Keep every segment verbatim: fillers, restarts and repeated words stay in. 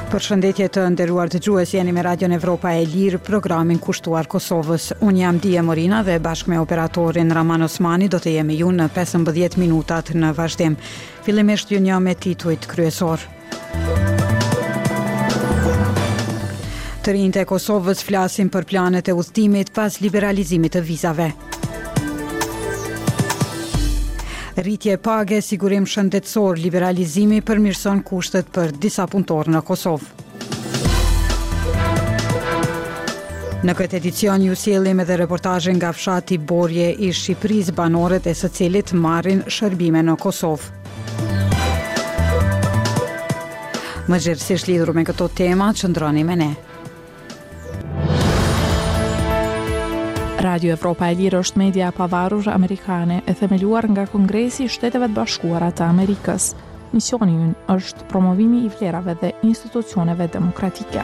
Përshëndetje të nderuar dëgjues, jeni me Radion Evropa e Lirë, programin kushtuar Kosovës. Unë jam Dia Morina dhe bashkë me operatorin Raman Osmani do të jemi ju në pesëmbëdhjetë minutat në vazhdim. Fillimisht ju një me titujt kryesor. Të rinjtë e Kosovës flasin për planet e udhëtimit pas liberalizimit të vizave. Rritje page, sigurim shëndetësor, liberalizimi përmirëson kushtet për disa punëtorë në Kosovë. Në këtë edicion ju sjellim edhe reportazhe nga fshati Borje i Shqipërisë, banorët e së cilit marrin shërbime në Kosovë. Më gjithësisht lidhur me këto tema, qëndroni me ne. Radio Evropa e Lirë është media pavarur amerikane e themeluar nga Kongresi i Shteteve të Bashkuara të Amerikës. Misioni i ynë është promovimi i vlerave dhe institucioneve demokratike.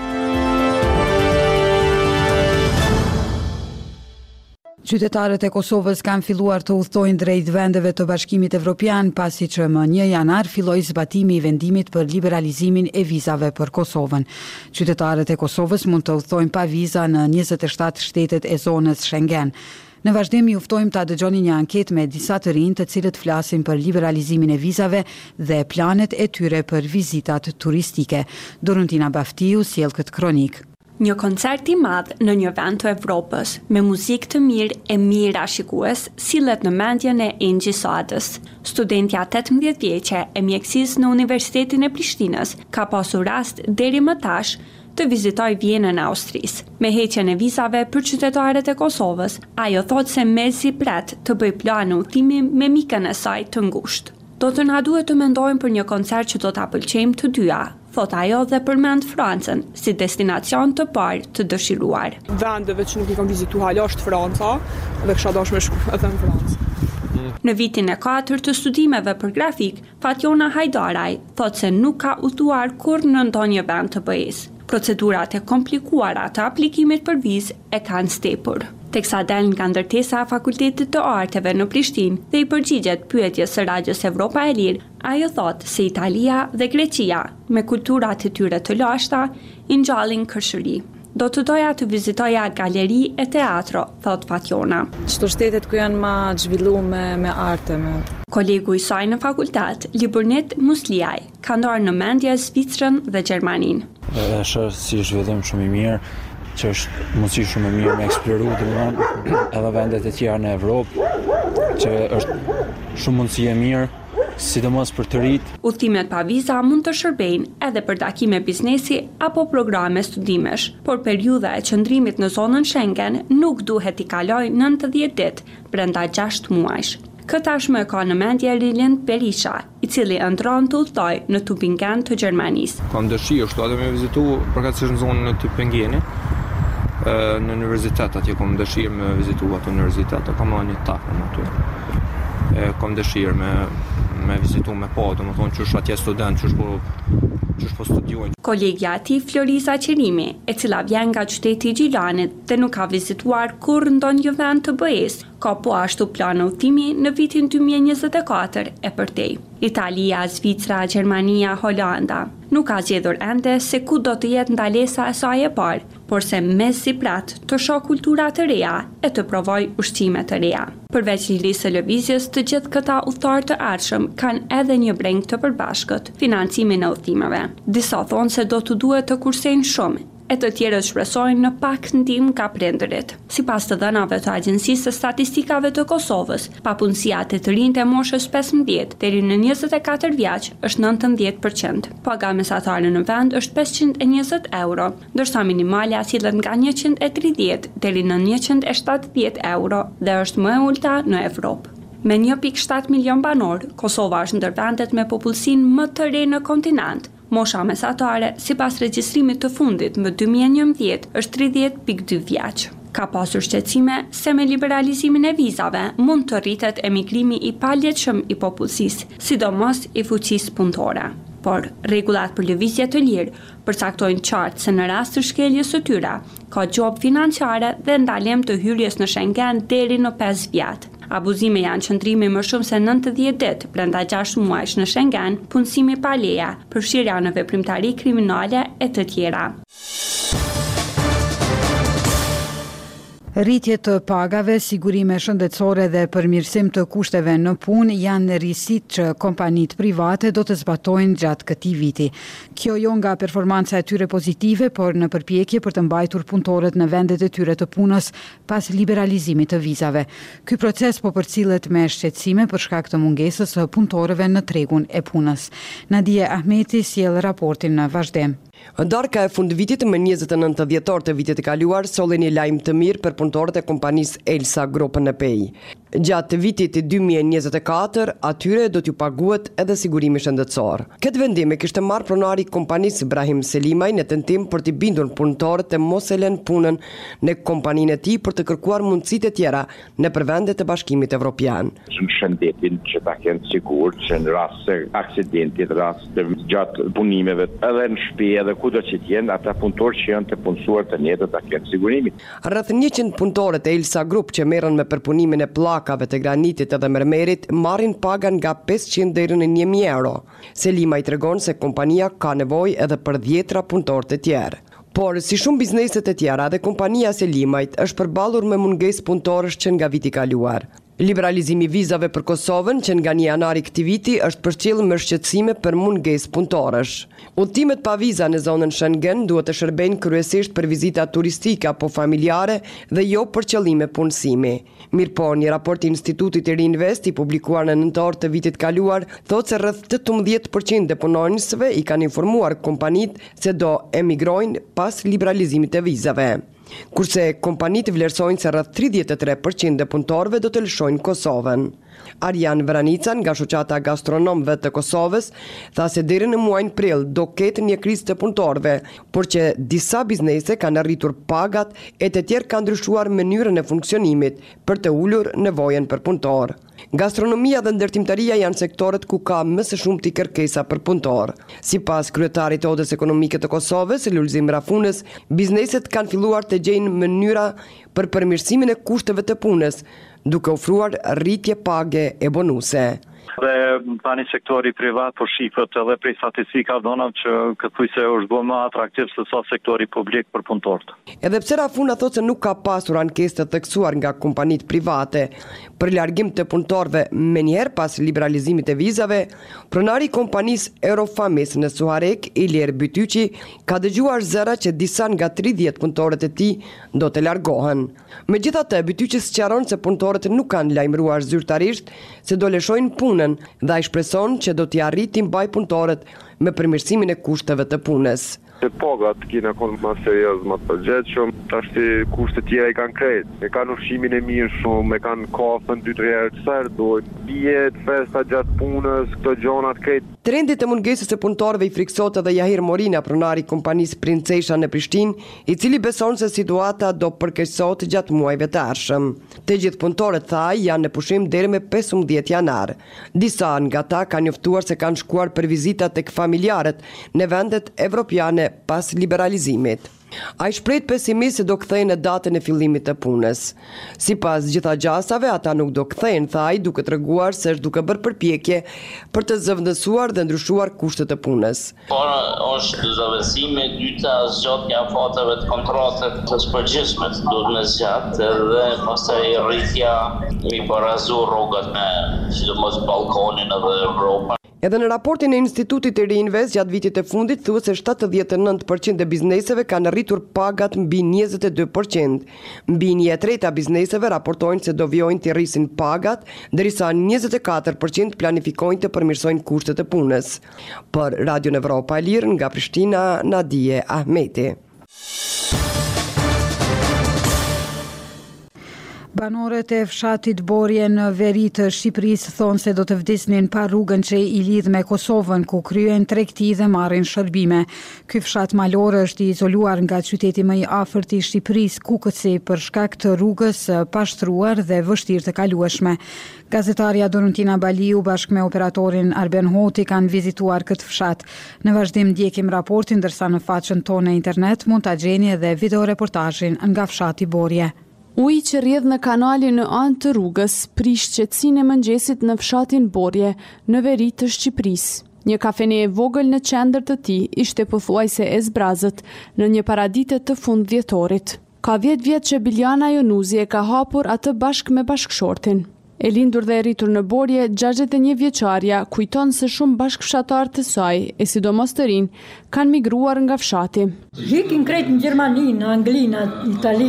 Qytetarët e Kosovës kanë filluar të udhtojnë drejt vendeve të Bashkimit Evropian pasi që më një janar filloi zbatimi i vendimit për liberalizimin e vizave për Kosovën. Qytetarët e Kosovës mund të udhtojnë pa viza në njëzet e shtatë shtetet e zonës Schengen. Në vazhdim ju ftojmë ta dëgjoni një anketë me disa të rinj të cilët flasin për liberalizimin e vizave dhe planet e tyre për vizitat turistike. Dorontina Baftiu sjell këtë kronik. Një koncert i madh në një vend të Evropës, me muzikë të mirë e mira shikues, sillet në mendjen e Engji Sadës. Studentja tetëmbëdhjetë vjeçe e mjekësisë në Universitetin e Prishtinës ka pasur rast deri më tash të vizitoj Vjenën e Austrisë. Me heqjen e vizave për qytetarët e Kosovës, ajo thotë se mezi pret të bëj plan udhëtimi me mikën e saj të ngushtë. Do të na duhet të mendojmë për një koncert që do ta pëlqejmë të dyja, thot ajo dhe përmend Francën si destinacion të parë të dëshiruar. Vendeve që nuk i kam vizituar hala është Franca dhe kisha dashur me shku edhe në Francë. Në vitin e katërt të studimeve për grafik, Fatjona Hajdaraj thot se nuk ka udhëtuar kurrë në ndonjë vend të B E-s. Procedurat e komplikuara të aplikimit për vizë e kanë stepur. Teksa del nga ndërtesa e Fakultetit të Arteve në Prishtinë dhe i përgjigjet pyetjes së Radios Evropa e Lirë, ajo thotë se Italia dhe Greqia, me kulturat e tyre të lashta, i ngjallin kërshëri. Do të doja të vizitoja galeri e teatro, thot Fatjona. Çdo shtetet ku janë më zhvilluar me, me arte, me... Kolegu i saj në fakultet, Liburnit Musliaj, ka ndarë në mendje Zvicrën dhe Gjermaninë. Është si zhvillim shumë i mirë, që është mundësi shumë e mirë me eksploru domethënë edhe vendet e tjera në Evropë, që është shumë mundësi e mirë, sidomos për të rit. Udhëtimet pa viza mund të shërbejnë edhe për takime biznesi apo programe studimesh, por periudha e qëndrimit në zonën Schengen nuk duhet i kalojë nëntëdhjetë ditë brenda gjashtë muajsh. Këtë tashmë e ka në mendje Rilend Berisha, i cili ëndron të udhtoj në Tübingen të Gjermanisë. Kam dëshirë shtu edhe me vizitu përkatësisht në zonën e Tübingeni, në universitet atje kam dëshirë me vizitu atë universitet, kam marrë një takë në aty. Kam dëshirë me me vizitu me pa, domethënë ç'është atje student, ç'është po ç'është po studiojnë. Kolegja e tij Floriza Qerimi, e cila vjen nga qyteti i Gjilanit dhe nuk ka vizituar kurrë ndonjë vend të B E-s, ka po ashtu plan udhëtimi në vitin dy mijë e njëzet e katër e përtej. Italia, Zvicra, Gjermania, Holanda. Nuk ka zgjedhur ende se ku do të jetë ndalesa e saj e parë, por se mes si prat të shoh kultura të reja e të provoj ushqime të reja. Përveç lirisë së lëvizjes, të gjithë këta udhëtar të ardhshëm kanë edhe një breng të përbashkët, financimin e udhëtimeve. Disa thonë se do të duhet të kursejnë shumë, e të tjerët shpresojnë në pak ndihmë nga prindërit. Sipas të dhënave të Agjencisë së Statistikave të Kosovës, papunësia te të rinjtë e moshës pesëmbëdhjetë deri në njëzet e katër vjeç është nëntëdhjetë përqind. Paga mesatare në vend është pesëqind e njëzet euro, ndërsa minimale sillet nga njëqind e tridhjetë deri në njëqind e shtatëdhjetë euro dhe është më e ulta në Evropë. Me një pikë shtatë milion banor, Kosova është ndër vendet me popullsinë më të re në kontinent. Mosha mesatare, sipas regjistrimit të fundit më dy mijë e njëmbëdhjetë, është tridhjetë pikë dy vjeç. Ka pasur shqetësime se me liberalizimin e vizave mund të rritet emigrimi i paletshëm i popullsisë, sidomos i fuqisë punëtore. Por rregullat për lëvizje të lirë përcaktojnë qartë se në rast të shkeljes së tyre ka gjobë financiare dhe ndalim të hyrjes në Schengen deri në pesë vjet. Abuzime janë qëndrimi më shumë se nëntëdhjetë ditë brenda gjashtë muajsh në Schengen, punësimi pa leje, përfshirja në veprimtari kriminale e të tjera. Rritje të pagave, sigurime shëndetësore dhe përmirësim të kushteve në punë janë rrisit që kompanitë private do të zbatojnë gjatë këtij viti. Kjo jo nga performanca e tyre pozitive, por në përpjekje për të mbajtur punëtorët në vendet e tyre të punës pas liberalizimit të vizave. Ky proces po përcillet me shqetësime për shkak të mungesës së punëtorëve në tregun e punës. Nadia Ahmeti sjell raportin në vazhdim. Darka e fundvitit më njëzet e nëntë dhjetor të vitit e kaluar solli një lajm të mirë për punëtorët e kompanisë Elsa Group në Pej. Gjatë vitit dy mijë e njëzet e katër, atyre do t'ju paguhet edhe sigurimi shëndetësor. Këtë vendim e kishte marrë pronari i kompanisë Ibrahim Selimaj në tentim për t'i bindur punëtorët të mos e lënë punën në kompaninë e tij për të kërkuar mundësitë e tjera nëpër vendet e Bashkimit Evropian. Në shëndetin që ta kenë sigurt që në rast se aksidentit, rast të gjatë punimeve, edhe në shtëpi edhe kudo që t'jenë, ata punëtorë që janë të punësuar të njëjtë ta kenë sigurimin. Rreth njëqind punëtorët e Elsa Group që merren me përpunimin e pllakave të granitit edhe mermerit marrin pagan nga pesëqind deri në një mijë euro. Selima i tregon se kompania ka nevojë edhe për dhjetra punëtorë të tjerë. Por, si shumë bizneset e tjera, dhe kompania Selimajt është përballur me mungesë punëtorësh që nga viti kaluar. Liberalizimi vizave për Kosovën, që nga një janar i këtij viti, është përcjellur me shqetësime për mungesë punëtorësh. Udhëtimet pa viza në zonën Schengen duhet të shërbejnë kryesisht për vizita turistike apo familjare dhe jo për qëllime punësimi. Mirëpo, një raport i Institutit i Reinvest i publikuar në nëntor të vitit kaluar thotë se rreth tetëmbëdhjetë përqind e punonjësve i kanë informuar kompanitë se do emigrojnë pas liberalizimit të vizave. Kurse kompanitë vlerësojnë se rreth tridhjetë e tre përqind e punëtorëve do të lëshojnë Kosovën. Arjan Vranica nga shoqata gastronomëve të Kosovës tha se deri në muajin prill do ketë një krizë të punëtorëve, por që disa biznese kanë arritur pagat e të tjerë kanë ndryshuar mënyrën e funksionimit për të ulur nevojën për punëtor. Gastronomia dhe ndërtimtaria janë sektorët ku ka më së shumti kërkesa për punëtor. Sipas kryetarit të Odës Ekonomike të Kosovës, Lulzim Rafunës, bizneset kanë filluar të gjejnë mënyra për përmirësimin e kushteve të punës, duke ofruar rritje page e bonuse. Dhe tani sektori privat po shifët edhe prej statistika donat që këthuajse është bërë më atraktiv se sa sektori publik për punëtorët. Edhe pse Rafuna thotë se nuk ka pasur ankesë të theksuar nga kompanitë private për largim të punëtorëve menjëherë pas liberalizimit të vizave, pronari i kompanisë Eurofamis në Suharek, Ilir Bytyqi, ka dëgjuar zëra që disa nga tridhjetë punëtorët e tij do të largohen. Megjithatë, Bytyqi sqaron se punëtorët nuk kanë lajmëruar zyrtarisht se do lëshojnë punën dhe ai shpreson që do t'i arriti mbaj punëtorët me përmirësimin e kushteve të punës. Se pagat kina konë më serios, më të përgjithshëm, tashti kushtet tjera i kanë krejt. E kanë ushqimin e mirë shumë, e kanë kafën dy tre herë të sër, dojnë bjet, festa gjatë punës, këto gjonat krejt. Trendit e mungesës së punëtorëve i friksot edhe Jahir Morina, pronari i kompanisë Princesha në Prishtinë, i cili beson se situata do përkeqësohet gjatë muajve të ardhshëm. Të gjithë punëtorët thaj janë në pushim deri me pesëmbëdhjetë janar. Disa nga ta kanë njoftuar se kanë shkuar për vizita tek familjarët në vendet evropiane pas liberalizimit. Ai shpreh pesimist se do kthehen në datën e fillimit të punës. Sipas gjitha gjasave, ata nuk do kthehen, tha ai, duke treguar se është duke bërë përpjekje për të zëvendësuar dhe ndryshuar kushtet e punës. Por është zëvendësimi i dytë zgjatja fateve të kontratave të përgjithshme duhet me zgjat dhe pastaj rritja i parazu rrogat me sidomos Ballkanin edhe Evropën. Edhe në raportin e Institutit i Reinvest gjatë vitit të fundit thuhet se shtatëdhjetë e nëntë përqind e bizneseve kanë rritur pagat mbi njëzet e dy përqind. Mbi një e treta bizneseve raportojnë se do vjojnë të rrisin pagat, ndërsa njëzet e katër përqind planifikojnë të përmirësojnë kushtet e punës. Për Radio Evropa e Lirë nga Prishtina, Nadije Ahmeti. Banorët e fshatit Borje në veri të Shqipërisë thonë se do të vdisnin pa rrugën që i lidh me Kosovën, ku kryen tregti dhe marrin shërbime. Ky fshat malor është i izoluar nga qyteti më i afërt i Shqipërisë, Kukëci, për shkak të rrugës pa shtruar dhe vështirë të kalueshme. Gazetarja Doruntina Baliu bashkë me operatorin Arben Hoti kanë vizituar këtë fshat. Në vazhdim ndjekim raportin, ndërsa në faqen tonë në internet mund ta gjeni edhe videoreportazhin nga fshati Borje. Uji që rrjedh në kanalin në anë të rrugës prish qetësinë e mëngjesit në fshatin Borje, në veri të Shqipërisë. Një kafene e vogël në qendër të tij ishte pothuajse e zbrazët në një paradite të fundvjetorit. Ka dhjetë vjet që Biljana Jonuzi e ka hapur atë bashkë me bashkëshortin. E lindur dhe e rritur në Borje, gjashtëdhjetë e një vjeçarja kujton se shumë bashkëfshatarë të saj, e sidomos të rinj, kanë migruar nga fshati. Hikin krejt në Gjermani, në Angli, në Itali.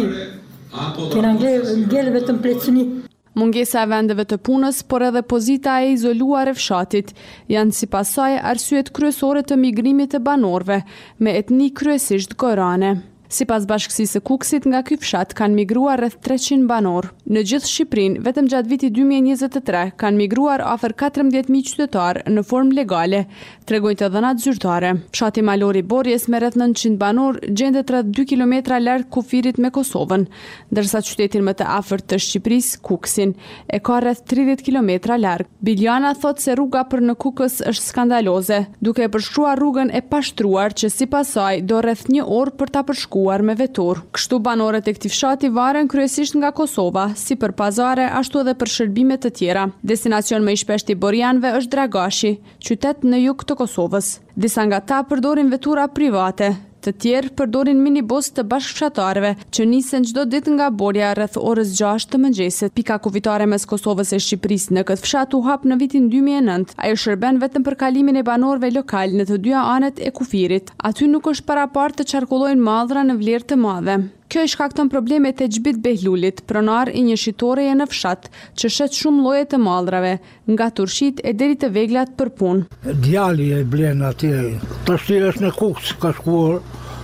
Kënë Angli vetëm plecëni. Mungesa e vendeve të punës, por edhe pozita e izoluar e fshatit, janë sipas saj arsyet kryesore të migrimit të banorëve, me etni kryesisht gorane. Sipas bashkësisë së Kukësit, nga ky fshat kanë migruar rreth treqind banor. Në gjithë Shqipërinë, vetëm gjatë vitit dy mijë e njëzet e tre kanë migruar afër katërmbëdhjetë mijë qytetarë në formë legale, tregojnë të dhënat zyrtare. Fshati malor i Borjes me rreth nëntëqind banor gjendet rreth dy kilometra larg kufirit me Kosovën, ndërsa qytetin më të afërt të Shqipërisë, Kukësin, e ka rreth tridhjetë kilometra larg. Biljana thot se rruga për në Kukës është skandaloze, duke e përshkruar rrugën e pashtruar që sipas saj do rreth një orë për ta përshkruar me vetur. Kështu banorët e këtij fshati varen kryesisht nga Kosova, si për pazare, ashtu edhe për shërbime të tjera. Destinacion më i shpeshti i borjanëve është Dragashi, qytet në jug të Kosovës. Disa nga ta përdorin vetura private, të tjerë përdorin minibus të bashkëfshatarëve që nisen çdo ditë nga Borja rreth orës gjashtë të mëngjesit. Pika kufitare mes Kosovës e Shqipërisë në këtë fshat u hap në vitin dy mijë e nëntë. Ajo shërben vetëm për kalimin e banorëve lokal në të dyja anet e kufirit. Aty nuk është parapart të qarkullojnë mallra në vlerë të madhe. Kjo i shkakton problemet e Xhbit Behlulit, pronar i një shitoreje në fshat, që shet shumë lloje të mallrave, nga turshit e deri të veglat për punë. Djali e blen atje. Tash është në Kukës, ka shkuar.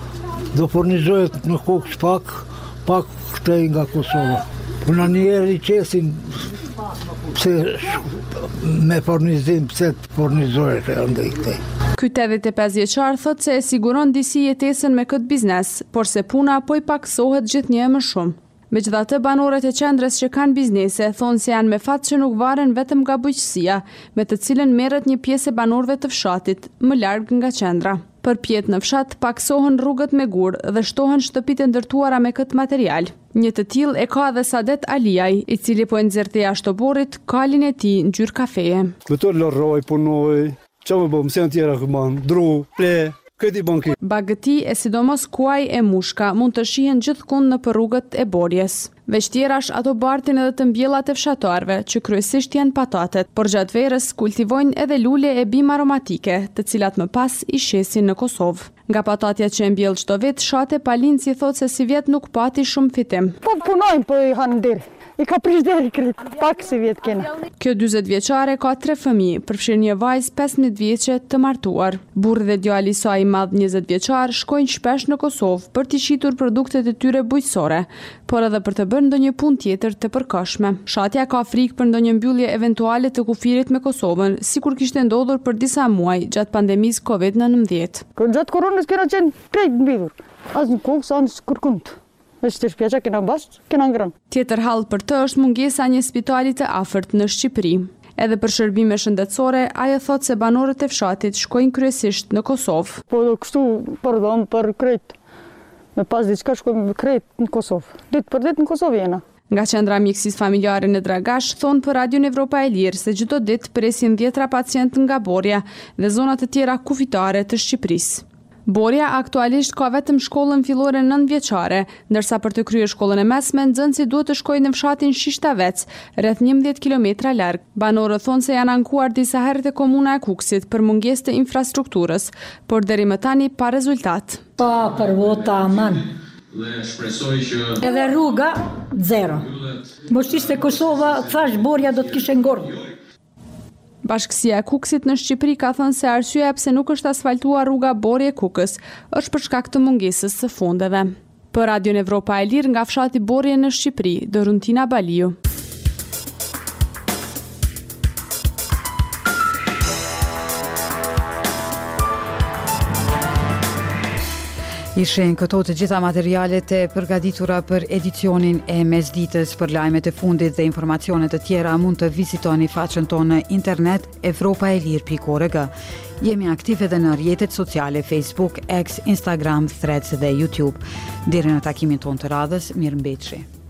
Do furnizohet në Kukës pak, pak këtej nga Kosova. Puna njerë i qesin pse me furnizim, pse të furnizohet e ndë i këtej. Ky tetëdhjetë e pesë vjeçar thot se e siguron disi jetesën me këtë biznes, por se puna po i paksohet gjithnjë më shumë. Megjithatë, banorët e qendrës që kanë biznese thonë se janë me fat që nuk varen vetëm nga bujqësia, me të cilën merret një pjesë e banorëve të fshatit, më larg nga qendra. Përpjet në fshat paksohen rrugët me gur dhe shtohen shtëpitë ndërtuara me këtë material. Një të tillë e ka edhe Sadet Aliaj, i cili po e nxjerrte jashtë oborrit kalin e tij në gjyrë kafeje. Këto lorroj, punoj, çfarë më bëm, se janë tjera këman, dru, ple. Bagëti e sidomos kuaj e mushka mund të shihen gjithkund në për rrugët e Borjes. Veç tjerash ato bartin edhe të mbjellat e fshatarëve, që kryesisht janë patatet, por gjatë verës kultivojnë edhe lule e bimë aromatike, të cilat më pas i shesin në Kosovë. Nga patatja që e mbjell çdo vit, Shate Palinci thot se si vjet nuk pati shumë fitim. Po punojnë, po i hanë deri. I ka prish deri kret, pak si vjet kena. Kjo dyzet vjeçare ka tre fëmijë, përfshirë një vajzë pesëmbëdhjetë vjeçe të martuar. Burri dhe djali i saj i madh njëzet vjeçar shkojnë shpesh në Kosovë për të shitur produktet e tyre bujqësore, por edhe për të bërë ndonjë punë tjetër të përkohshme. Shatja ka frikë për ndonjë mbyllje eventuale të kufirit me Kosovën, sikur kishte ndodhur për disa muaj gjatë pandemisë Covid nëntëmbëdhjetë. Gjatë koronës kena qenë krejt mbyllur. As në Kukës, as kërkund. Është shpjeqa kena bashkë, kena ngrënë. Tjetër hall për të është mungesa një spitali të afërt në Shqipëri. Edhe për shërbime shëndetësore, ajo thot se banorët e fshatit shkojnë kryesisht në Kosovë. Po kështu për dhom, për krejt. Me pas diçka shkojmë krejt në Kosovë. Ditë për ditë në Kosovë jena. Nga qendra mjekësisë familjare në Dragash thonë për Radion Evropa e Lirë se çdo ditë presin dhjetra pacientë nga Borja dhe zonat e tjera kufitare të Shqipërisë. Borja aktualisht ka vetëm shkollën fillore nëntëvjeçare, ndërsa për të kryer shkollën e mesme nxënësit duhet të shkojnë në fshatin Shishtavec, rreth njëmbëdhjetë kilometra larg. Banorët thonë se janë ankuar disa herë te komuna e Kukësit për mungesë të infrastrukturës, por deri më tani pa rezultat. Pa për vota aman. Edhe rruga zero. Mos ishte Kosova, thash Borja do të kishte ngordhur. Bashkësia e Kukësit në Shqipëri ka thënë se arsyeja pse nuk është asfaltuar rruga Borje-Kukës është për shkak të mungesës së fundeve. Për Radion Evropa e Lirë nga fshati Borje në Shqipëri, Doruntina Baliu. Ishin këto të gjitha materialet e përgatitura për edicionin e mesditës. Për lajmet e fundit dhe informacionet të tjera mund të vizitoni faqen tonë në internet evropaelir pikë org. Jemi aktive edhe në rrjetet sociale Facebook, X, Instagram, Threads dhe YouTube. Deri në takimin tonë të radhës, mirëmbëjtje.